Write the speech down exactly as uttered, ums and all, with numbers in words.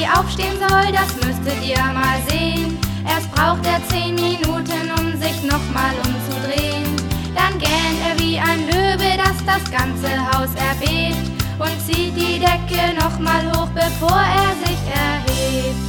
nie aufstehen soll, das müsstet ihr mal sehen. Erst braucht er zehn Minuten, um sich nochmal umzudrehen. Dann gähnt er wie ein Löwe, dass das ganze Haus erbebt, und zieht die Decke nochmal hoch, bevor er sich erhebt.